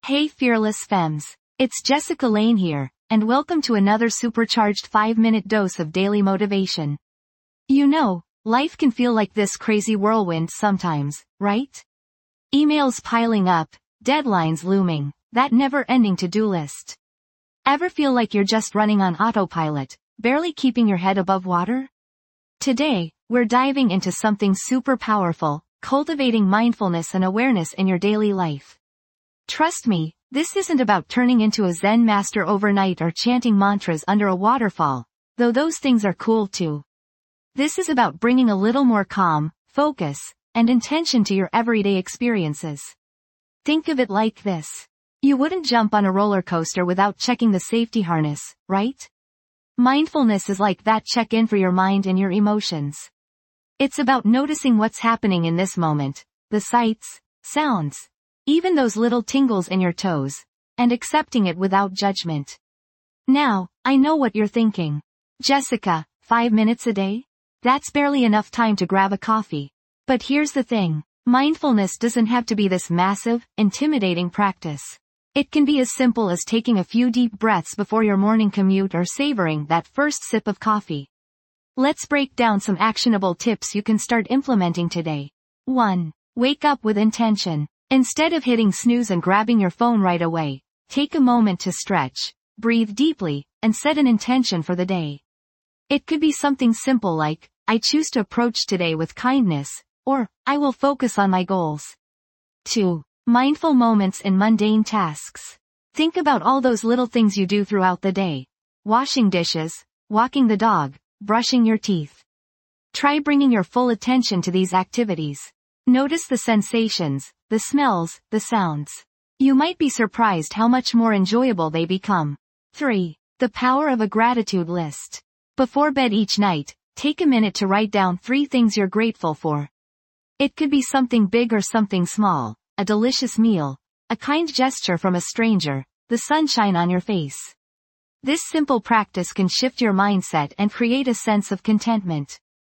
Hey fearless femmes, it's Jessica Lane here, and welcome to another supercharged 5-minute dose of daily motivation. You know, life can feel like this crazy whirlwind sometimes, right? Emails piling up, deadlines looming, that never-ending to-do list. Ever feel like you're just running on autopilot, barely keeping your head above water? Today, we're diving into something super powerful, cultivating mindfulness and awareness in your daily life. Trust me, this isn't about turning into a Zen master overnight or chanting mantras under a waterfall, though those things are cool too. This is about bringing a little more calm, focus, and intention to your everyday experiences. Think of it like this. You wouldn't jump on a roller coaster without checking the safety harness, right? Mindfulness is like that check-in for your mind and your emotions. It's about noticing what's happening in this moment, the sights, sounds, even those little tingles in your toes, and accepting it without judgment. Now, I know what you're thinking. Jessica, 5 minutes a day? That's barely enough time to grab a coffee. But here's the thing. Mindfulness doesn't have to be this massive, intimidating practice. It can be as simple as taking a few deep breaths before your morning commute or savoring that first sip of coffee. Let's break down some actionable tips you can start implementing today. 1. Wake up with intention. Instead of hitting snooze and grabbing your phone right away, take a moment to stretch, breathe deeply, and set an intention for the day. It could be something simple like, I choose to approach today with kindness, or, I will focus on my goals. 2. Mindful moments in mundane tasks. Think about all those little things you do throughout the day. Washing dishes, walking the dog, brushing your teeth. Try bringing your full attention to these activities. Notice the sensations, the smells, the sounds. You might be surprised how much more enjoyable they become. 3. The power of a gratitude list. Before bed each night, take a minute to write down 3 things you're grateful for. It could be something big or something small, a delicious meal, a kind gesture from a stranger, the sunshine on your face. This simple practice can shift your mindset and create a sense of contentment.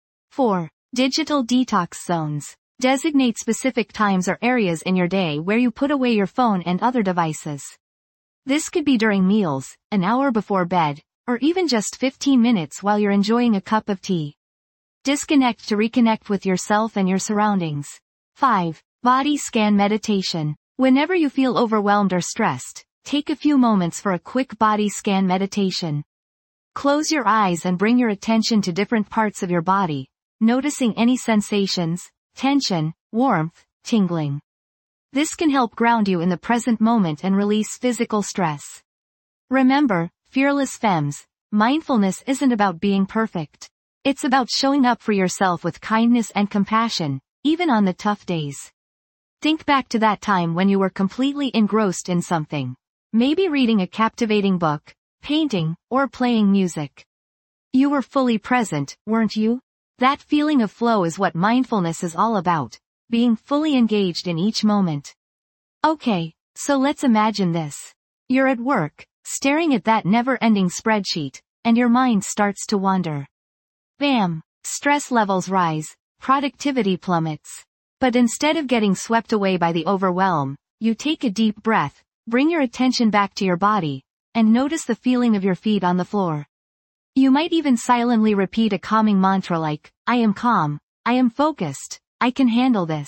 4. Digital detox zones. Designate specific times or areas in your day where you put away your phone and other devices. This could be during meals, an hour before bed, or even just 15 minutes while you're enjoying a cup of tea. Disconnect to reconnect with yourself and your surroundings. 5. Body scan meditation. Whenever you feel overwhelmed or stressed, take a few moments for a quick body scan meditation. Close your eyes and bring your attention to different parts of your body, noticing any sensations, tension, warmth, tingling. This can help ground you in the present moment and release physical stress. Remember, fearless femmes, mindfulness isn't about being perfect. It's about showing up for yourself with kindness and compassion, even on the tough days. Think back to that time when you were completely engrossed in something. Maybe reading a captivating book, painting, or playing music. You were fully present, weren't you? That feeling of flow is what mindfulness is all about, being fully engaged in each moment. Okay, so let's imagine this. You're at work, staring at that never-ending spreadsheet, and your mind starts to wander. Bam! Stress levels rise, productivity plummets. But instead of getting swept away by the overwhelm, you take a deep breath, bring your attention back to your body, and notice the feeling of your feet on the floor. You might even silently repeat a calming mantra like, I am calm, I am focused, I can handle this.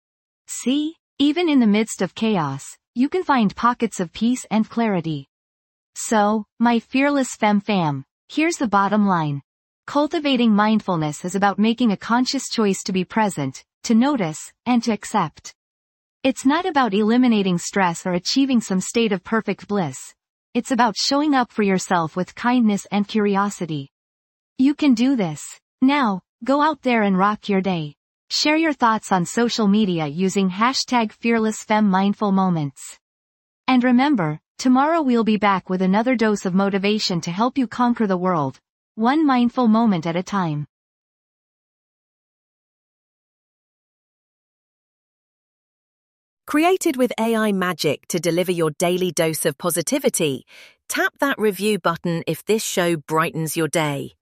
See? Even in the midst of chaos, you can find pockets of peace and clarity. So, my fearless fam, here's the bottom line. Cultivating mindfulness is about making a conscious choice to be present, to notice, and to accept. It's not about eliminating stress or achieving some state of perfect bliss. It's about showing up for yourself with kindness and curiosity. You can do this. Now, go out there and rock your day. Share your thoughts on social media using #FearlessFemMindfulMoments. And remember, tomorrow we'll be back with another dose of motivation to help you conquer the world, one mindful moment at a time. Created with AI magic to deliver your daily dose of positivity, tap that review button if this show brightens your day.